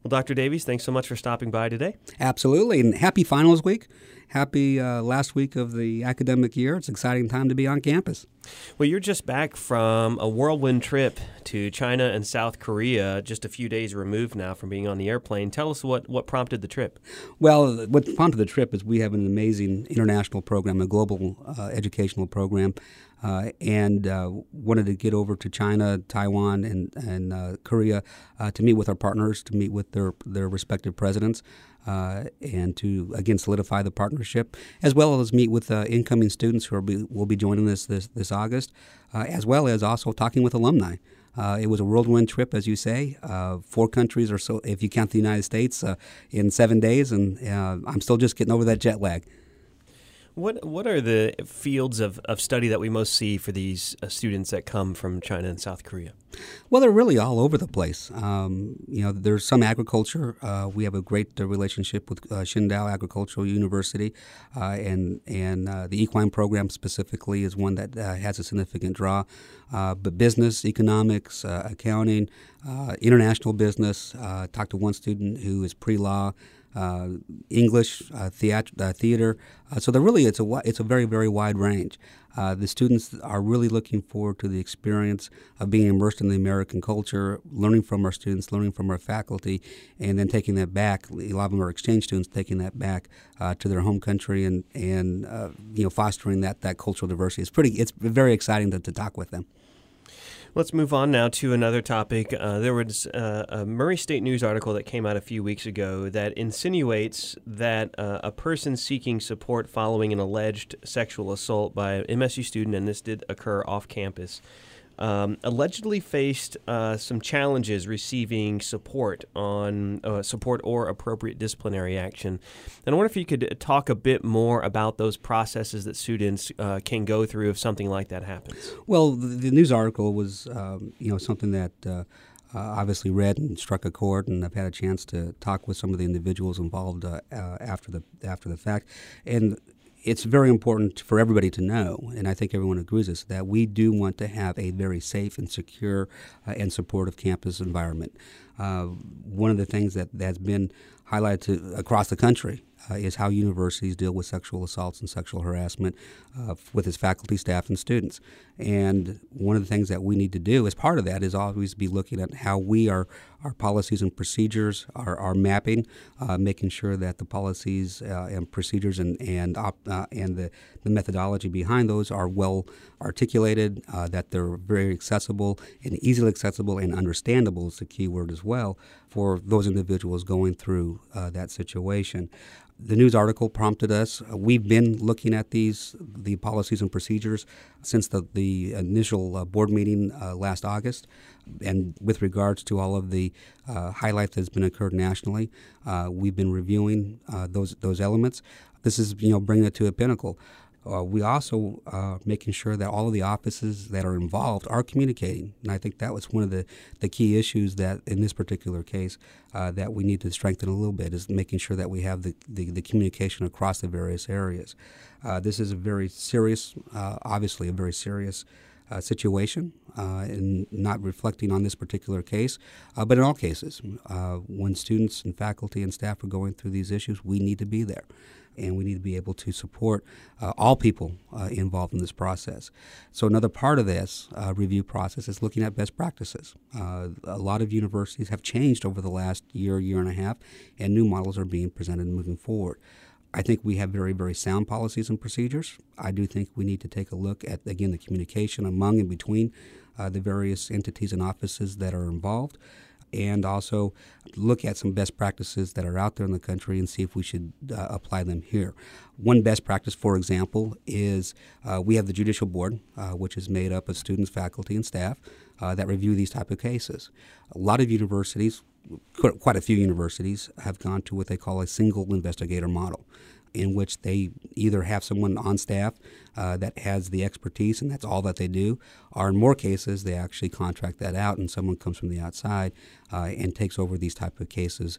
Well, Dr. Davies, thanks so much for stopping by today. Absolutely, and happy finals week. Happy last week of the academic year. It's an exciting time to be on campus. Well, you're just back from a whirlwind trip to China and South Korea, just a few days removed now from being on the airplane. Tell us what prompted the trip. Well, what prompted the trip is we have an amazing international program, a global educational program, and wanted to get over to China, Taiwan, and Korea to meet with our partners, to meet with their respective presidents, and to, again, solidify the partnership, as well as meet with incoming students who will be joining us this August, as well as also talking with alumni. It was a whirlwind trip, as you say, 4 countries or so, if you count the United States, in 7 days, and I'm still just getting over that jet lag. What are the fields of study that we most see for these students that come from China and South Korea? Well, they're really all over the place. There's some agriculture. We have a great relationship with Qingdao Agricultural University, and the equine program specifically is one that has a significant draw. But business, economics, accounting, international business. Talked to one student who is pre-law. English, theater. So it's a very, very wide range. The students are really looking forward to the experience of being immersed in the American culture, learning from our students, learning from our faculty, and then taking that back. A lot of them are exchange students, taking that back to their home country and fostering that cultural diversity. It's very exciting to talk with them. Let's move on now to another topic. There was a Murray State News article that came out a few weeks ago that insinuates that a person seeking support following an alleged sexual assault by an MSU student, and this did occur off campus, allegedly faced some challenges receiving support or appropriate disciplinary action. And I wonder if you could talk a bit more about those processes that students can go through if something like that happens. Well, the news article was something that obviously read and struck a chord, and I've had a chance to talk with some of the individuals involved after the fact. And it's very important for everybody to know, and I think everyone agrees this, that we do want to have a very safe and secure and supportive campus environment. One of the things that's been highlighted across the country is how universities deal with sexual assaults and sexual harassment with its faculty, staff, and students. And one of the things that we need to do as part of that is always be looking at how our policies and procedures are mapping, making sure that the policies and procedures and the methodology behind those are well articulated, that they're very accessible and easily accessible and understandable is the key word as well for those individuals going through that situation. The news article prompted us. We've been looking at the policies and procedures since the initial board meeting last August, and with regards to all of the highlights that's been occurred nationally, we've been reviewing those elements. This is bringing it to a pinnacle. We also are making sure that all of the offices that are involved are communicating. And I think that was one of the key issues that in this particular case that we need to strengthen a little bit, is making sure that we have the communication across the various areas. This is a very serious, obviously a very serious situation, and not reflecting on this particular case, but in all cases, when students and faculty and staff are going through these issues, we need to be there. And we need to be able to support all people involved in this process. So another part of this review process is looking at best practices. A lot of universities have changed over the last year and a half, and new models are being presented moving forward. I think we have very, very sound policies and procedures. I do think we need to take a look at, again, the communication among and between the various entities and offices that are involved, and also look at some best practices that are out there in the country and see if we should apply them here. One best practice, for example, is we have the Judicial Board, which is made up of students, faculty, and staff that review these type of cases. A lot of universities, quite a few universities, have gone to what they call a single investigator model, in which they either have someone on staff that has the expertise and that's all that they do, or in more cases they actually contract that out and someone comes from the outside and takes over these type of cases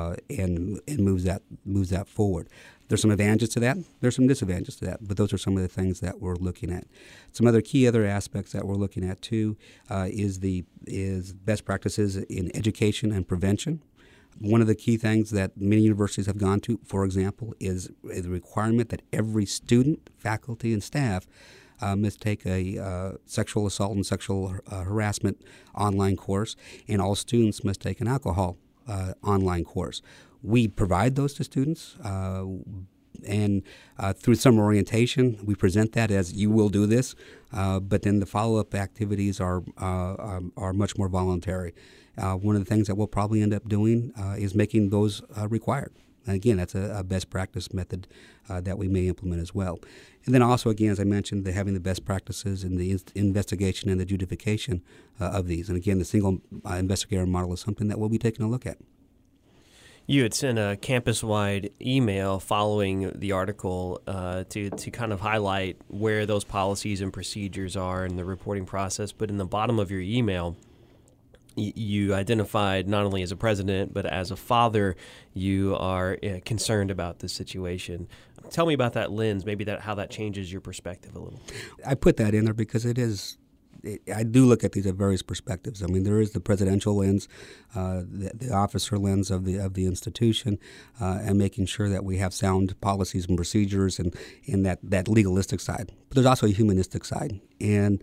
and moves that forward. There's some advantages to that. There's some disadvantages to that, but those are some of the things that we're looking at. Some other aspects that we're looking at too is best practices in education and prevention. One of the key things that many universities have gone to, for example, is the requirement that every student, faculty, and staff must take a sexual assault and sexual harassment online course, and all students must take an alcohol online course. We provide those to students, and through summer orientation, we present that as you will do this, but then the follow-up activities are much more voluntary. One of the things that we'll probably end up doing is making those required. And again, that's a best practice method that we may implement as well. And then also, again, as I mentioned, having the best practices in the investigation and adjudication of these. And again, the single investigator model is something that we'll be taking a look at. You had sent a campus-wide email following the article to kind of highlight where those policies and procedures are in the reporting process. But in the bottom of your email, you identified not only as a president, but as a father, you are concerned about this situation. Tell me about that lens, maybe how that changes your perspective a little. I put that in there because I do look at these at various perspectives. I mean, there is the presidential lens, the officer lens of the institution, and making sure that we have sound policies and procedures and that legalistic side. But there's also a humanistic side. And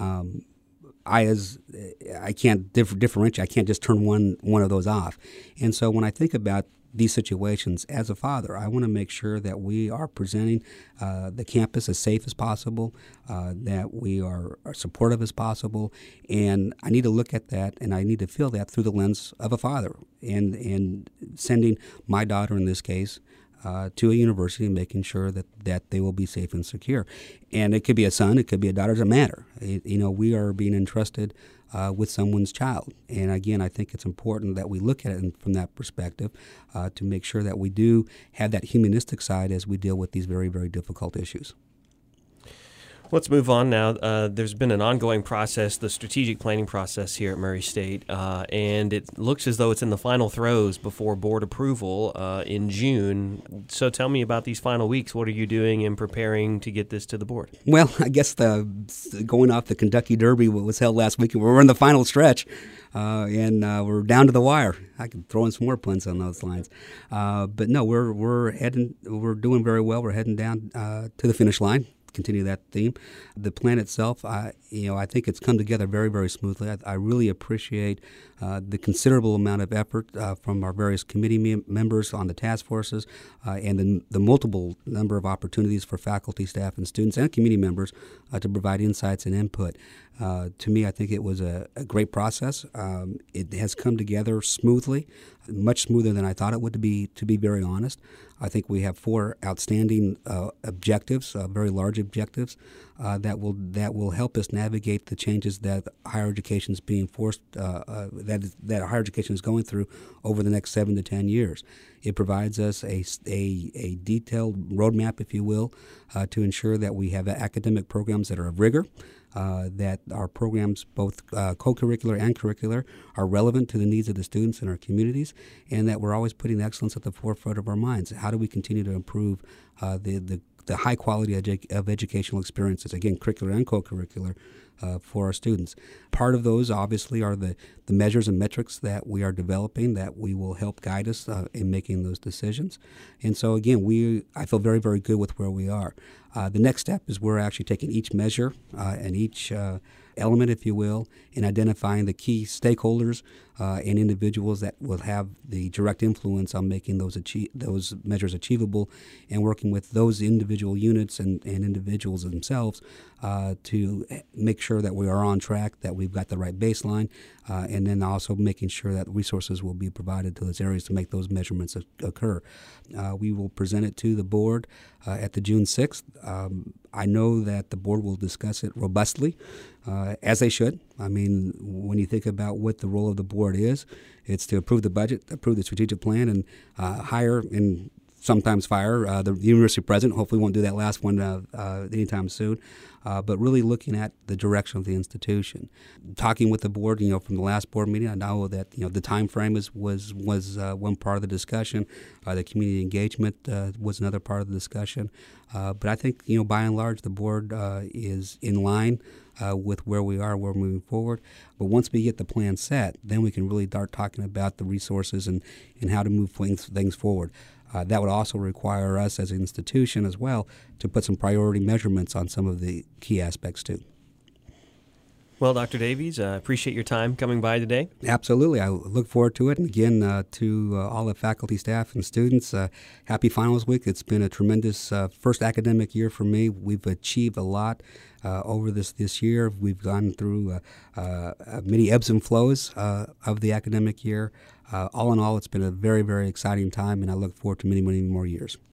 I can't differentiate. I can't just turn one of those off. And so when I think about these situations as a father, I want to make sure that we are presenting the campus as safe as possible, that we are supportive as possible, and I need to look at that and I need to feel that through the lens of a father and sending my daughter in this case to a university and making sure that they will be safe and secure. And it could be a son, it could be a daughter, it doesn't matter. We are being entrusted with someone's child. And again, I think it's important that we look at it from that perspective to make sure that we do have that humanistic side as we deal with these very, very difficult issues. Let's move on now. There's been an ongoing process, the strategic planning process here at Murray State, and it looks as though it's in the final throes before board approval in June. So tell me about these final weeks. What are you doing in preparing to get this to the board? Well, I guess going off the Kentucky Derby was held last week, we're in the final stretch, and we're down to the wire. I could throw in some more puns on those lines. But no, we're doing very well. We're heading down to the finish line. Continue that theme. The plan itself, I think it's come together very, very smoothly. I really appreciate the considerable amount of effort from our various committee members on the task forces and the multiple number of opportunities for faculty, staff, and students and committee members to provide insights and input. To me, I think it was a great process. It has come together smoothly, much smoother than I thought it would be, to be very honest. I think we have 4 outstanding objectives, very large objectives, that will help us navigate the changes that higher education is being forced, that higher education is going through over the next 7 to 10 years. It provides us a detailed roadmap, if you will, to ensure that we have academic programs that are of rigor, that our programs, both co-curricular and curricular, are relevant to the needs of the students in our communities, and that we're always putting excellence at the forefront of our minds. How do we continue to improve the high quality of educational experiences, again, curricular and co-curricular, for our students? Part of those, obviously, are the measures and metrics that we are developing that we will help guide us in making those decisions. And so, again, I feel very, very good with where we are. The next step is we're actually taking each measure and each element, if you will, in identifying the key stakeholders and individuals that will have the direct influence on making those measures achievable, and working with those individual units and individuals themselves to make sure that we are on track, that we've got the right baseline, and then also making sure that resources will be provided to those areas to make those measurements occur. We will present it to the board at the June 6th. I know that the board will discuss it robustly, as they should. I mean, when you think about what the role of the board is, it's to approve the budget, approve the strategic plan, and hire and sometimes fire the university president. Hopefully won't do that last one anytime soon. But really looking at the direction of the institution. Talking with the board, from the last board meeting, I know that, the time frame was one part of the discussion. The community engagement was another part of the discussion. But I think, by and large, the board is in line with where we are, where we're moving forward. But once we get the plan set, then we can really start talking about the resources and how to move things forward. That would also require us as an institution as well to put some priority measurements on some of the key aspects too. Well, Dr. Davies, I appreciate your time coming by today. Absolutely. I look forward to it. And again, to all the faculty, staff, and students, happy finals week. It's been a tremendous first academic year for me. We've achieved a lot over this year. We've gone through many ebbs and flows of the academic year. All in all, it's been a very, very exciting time, and I look forward to many, many more years.